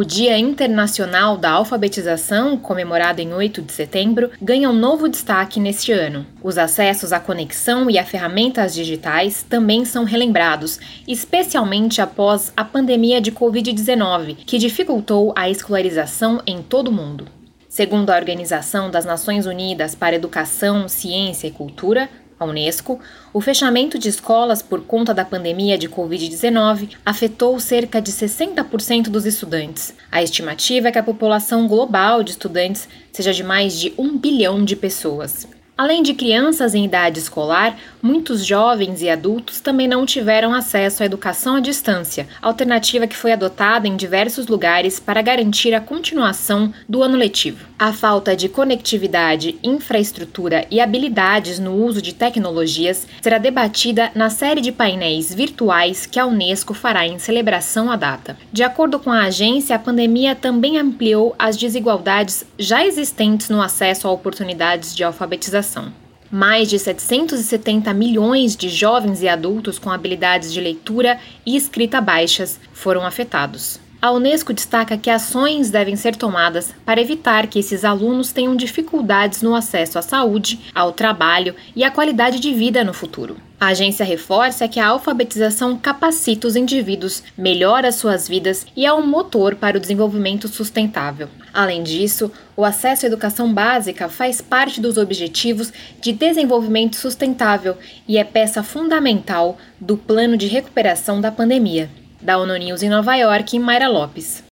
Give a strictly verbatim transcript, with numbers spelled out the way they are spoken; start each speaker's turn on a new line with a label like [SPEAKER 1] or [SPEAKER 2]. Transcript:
[SPEAKER 1] O Dia Internacional da Alfabetização, comemorado em oito de setembro, ganha um novo destaque neste ano. Os acessos à conexão e a ferramentas digitais também são relembrados, especialmente após a pandemia de covid dezenove, que dificultou a escolarização em todo o mundo. Segundo a Organização das Nações Unidas para Educação, Ciência e Cultura, a Unesco, o fechamento de escolas por conta da pandemia de covid dezenove afetou cerca de sessenta por cento dos estudantes. A estimativa é que a população global de estudantes seja de mais de um bilhão de pessoas. Além de crianças em idade escolar, muitos jovens e adultos também não tiveram acesso à educação à distância, alternativa que foi adotada em diversos lugares para garantir a continuação do ano letivo. A falta de conectividade, infraestrutura e habilidades no uso de tecnologias será debatida na série de painéis virtuais que a Unesco fará em celebração à data. De acordo com a agência, a pandemia também ampliou as desigualdades já existentes no acesso a oportunidades de alfabetização. Mais de setecentos e setenta milhões de jovens e adultos com habilidades de leitura e escrita baixas foram afetados. A Unesco destaca que ações devem ser tomadas para evitar que esses alunos tenham dificuldades no acesso à saúde, ao trabalho e à qualidade de vida no futuro. A agência reforça que a alfabetização capacita os indivíduos, melhora suas vidas e é um motor para o desenvolvimento sustentável. Além disso, o acesso à educação básica faz parte dos Objetivos de Desenvolvimento Sustentável e é peça fundamental do plano de recuperação da pandemia. Da ONU News em Nova York, Mayra Lopes.